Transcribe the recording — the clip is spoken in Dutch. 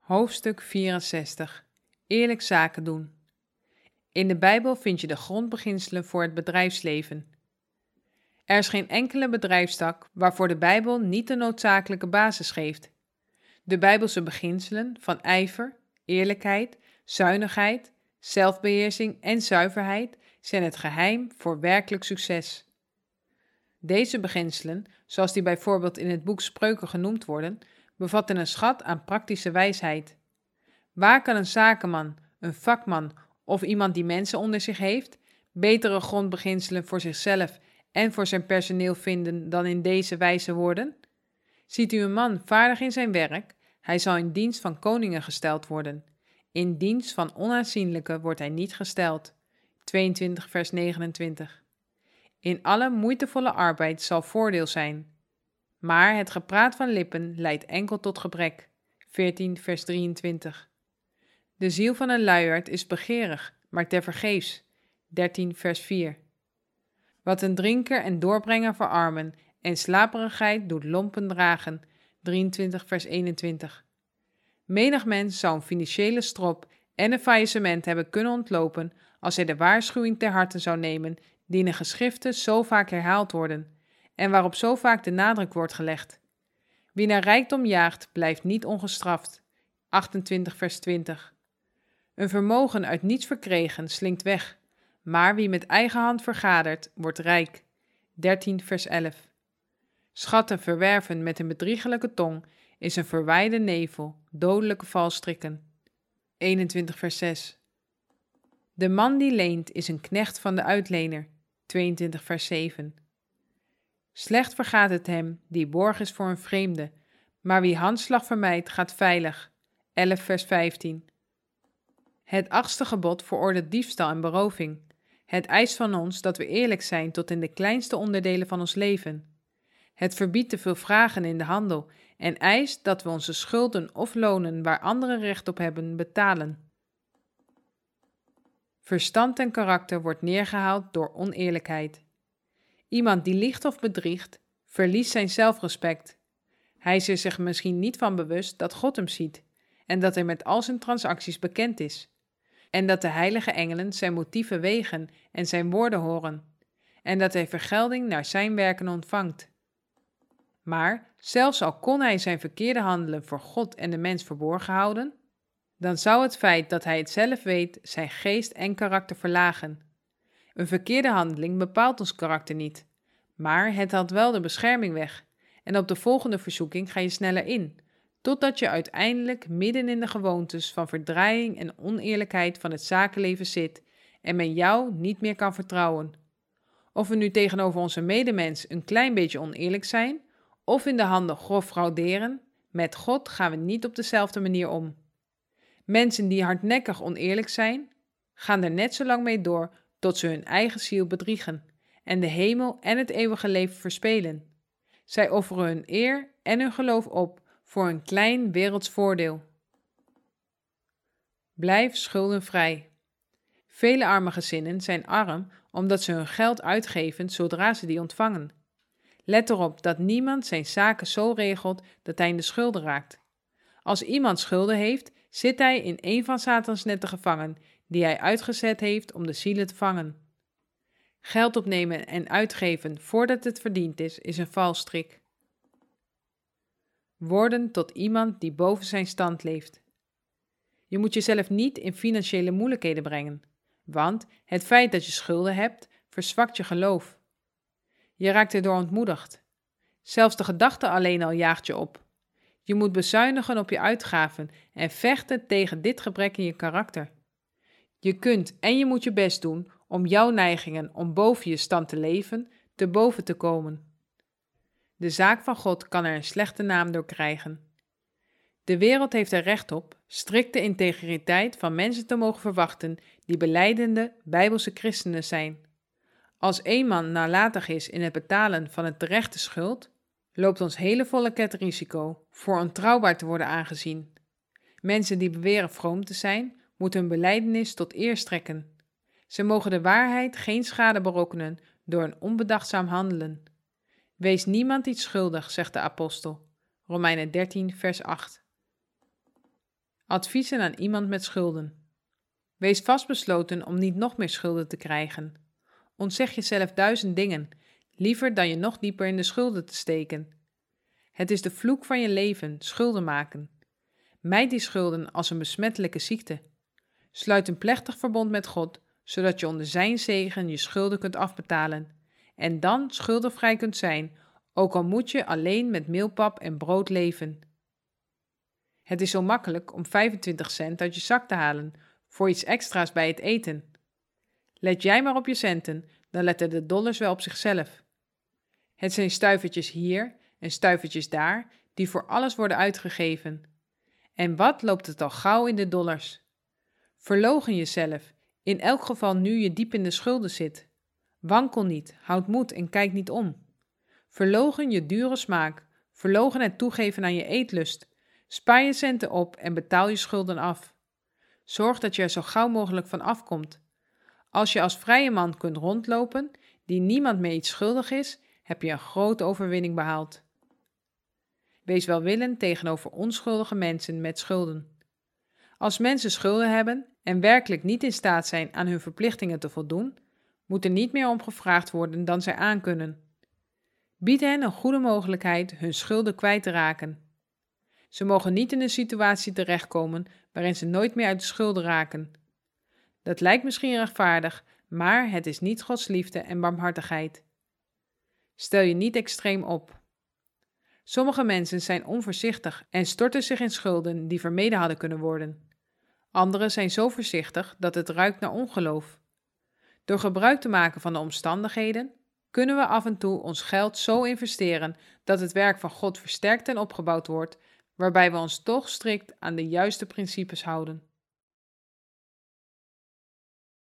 Hoofdstuk 64. Eerlijk zaken doen. In de Bijbel vind je de grondbeginselen voor het bedrijfsleven. Er is geen enkele bedrijfstak waarvoor de Bijbel niet de noodzakelijke basis geeft. De Bijbelse beginselen van ijver, eerlijkheid, zuinigheid, zelfbeheersing en zuiverheid zijn het geheim voor werkelijk succes. Deze beginselen, zoals die bijvoorbeeld in het boek Spreuken genoemd worden, bevatten een schat aan praktische wijsheid. Waar kan een zakenman, een vakman of iemand die mensen onder zich heeft, betere grondbeginselen voor zichzelf en voor zijn personeel vinden dan in deze wijze woorden? Ziet u een man vaardig in zijn werk, hij zal in dienst van koningen gesteld worden. In dienst van onaanzienlijke wordt hij niet gesteld. 22 vers 29. In alle moeitevolle arbeid zal voordeel zijn. Maar het gepraat van lippen leidt enkel tot gebrek. 14 vers 23. De ziel van een luiaard is begeerig, maar tevergeefs. 13 vers 4. Wat een drinker en doorbrenger verarmen en slaperigheid doet lompen dragen. 23 vers 21. Menig mens zou een financiële strop en een faillissement hebben kunnen ontlopen als hij de waarschuwing ter harte zou nemen die in de geschriften zo vaak herhaald worden en waarop zo vaak de nadruk wordt gelegd. Wie naar rijkdom jaagt, blijft niet ongestraft. 28 vers 20. Een vermogen uit niets verkregen slinkt weg, maar wie met eigen hand vergadert, wordt rijk. 13 vers 11. Schatten verwerven met een bedriegelijke tong is een verwijde nevel, dodelijke valstrikken. 21 vers 6. De man die leent is een knecht van de uitlener. 22 vers 7. Slecht vergaat het hem die borg is voor een vreemde, maar wie handslag vermijdt gaat veilig. 11 vers 15. Het 8e gebod veroordeelt diefstal en beroving. Het eist van ons dat we eerlijk zijn tot in de kleinste onderdelen van ons leven. Het verbiedt te veel vragen in de handel en eist dat we onze schulden of lonen waar anderen recht op hebben betalen. Verstand en karakter wordt neergehaald door oneerlijkheid. Iemand die liegt of bedriegt, verliest zijn zelfrespect. Hij is er zich misschien niet van bewust dat God hem ziet en dat hij met al zijn transacties bekend is. En dat de heilige engelen zijn motieven wegen en zijn woorden horen. En dat hij vergelding naar zijn werken ontvangt. Maar zelfs al kon hij zijn verkeerde handelen voor God en de mens verborgen houden, dan zou het feit dat hij het zelf weet zijn geest en karakter verlagen. Een verkeerde handeling bepaalt ons karakter niet, maar het haalt wel de bescherming weg. En op de volgende verzoeking ga je sneller in, totdat je uiteindelijk midden in de gewoontes van verdraaiing en oneerlijkheid van het zakenleven zit en men jou niet meer kan vertrouwen. Of we nu tegenover onze medemens een klein beetje oneerlijk zijn, of in de handel grof frauderen, met God gaan we niet op dezelfde manier om. Mensen die hardnekkig oneerlijk zijn, gaan er net zo lang mee door tot ze hun eigen ziel bedriegen en de hemel en het eeuwige leven verspelen. Zij offeren hun eer en hun geloof op voor een klein werelds voordeel. Blijf schuldenvrij. Vele arme gezinnen zijn arm omdat ze hun geld uitgeven zodra ze die ontvangen. Let erop dat niemand zijn zaken zo regelt dat hij in de schulden raakt. Als iemand schulden heeft, zit hij in een van Satans netten gevangen, die hij uitgezet heeft om de zielen te vangen. Geld opnemen en uitgeven voordat het verdiend is een valstrik. Worden tot iemand die boven zijn stand leeft. Je moet jezelf niet in financiële moeilijkheden brengen, want het feit dat je schulden hebt, verzwakt je geloof. Je raakt erdoor ontmoedigd. Zelfs de gedachte alleen al jaagt je op. Je moet bezuinigen op je uitgaven en vechten tegen dit gebrek in je karakter. Je kunt en je moet je best doen om jouw neigingen om boven je stand te leven, te boven te komen. De zaak van God kan er een slechte naam door krijgen. De wereld heeft er recht op strikte integriteit van mensen te mogen verwachten die belijdende Bijbelse christenen zijn. Als één man nalatig is in het betalen van een terechte schuld, loopt ons hele volk het risico voor ontrouwbaar te worden aangezien. Mensen die beweren vroom te zijn, moeten hun belijdenis tot eer strekken. Ze mogen de waarheid geen schade berokkenen door een onbedachtzaam handelen. Wees niemand iets schuldig, zegt de apostel. Romeinen 13, vers 8. Adviezen aan iemand met schulden. Wees vastbesloten om niet nog meer schulden te krijgen. Ontzeg jezelf 1000 dingen, liever dan je nog dieper in de schulden te steken. Het is de vloek van je leven, schulden maken. Mijd die schulden als een besmettelijke ziekte. Sluit een plechtig verbond met God, zodat je onder zijn zegen je schulden kunt afbetalen. En dan schuldenvrij kunt zijn, ook al moet je alleen met meelpap en brood leven. Het is zo makkelijk om 25 cent uit je zak te halen voor iets extra's bij het eten. Let jij maar op je centen, dan letten de dollars wel op zichzelf. Het zijn stuivertjes hier en stuivertjes daar die voor alles worden uitgegeven. En wat loopt het al gauw in de dollars? Verloochen jezelf, in elk geval nu je diep in de schulden zit. Wankel niet, houd moed en kijk niet om. Verloochen je dure smaak, verloochen het toegeven aan je eetlust. Spaar je centen op en betaal je schulden af. Zorg dat je er zo gauw mogelijk van afkomt. Als je als vrije man kunt rondlopen, die niemand meer iets schuldig is, heb je een grote overwinning behaald. Wees welwillend tegenover onschuldige mensen met schulden. Als mensen schulden hebben en werkelijk niet in staat zijn aan hun verplichtingen te voldoen, moet er niet meer om gevraagd worden dan zij aankunnen. Bied hen een goede mogelijkheid hun schulden kwijt te raken. Ze mogen niet in een situatie terechtkomen waarin ze nooit meer uit de schulden raken. Dat lijkt misschien rechtvaardig, maar het is niet Gods liefde en barmhartigheid. Stel je niet extreem op. Sommige mensen zijn onvoorzichtig en storten zich in schulden die vermeden hadden kunnen worden. Anderen zijn zo voorzichtig dat het ruikt naar ongeloof. Door gebruik te maken van de omstandigheden, kunnen we af en toe ons geld zo investeren dat het werk van God versterkt en opgebouwd wordt, waarbij we ons toch strikt aan de juiste principes houden.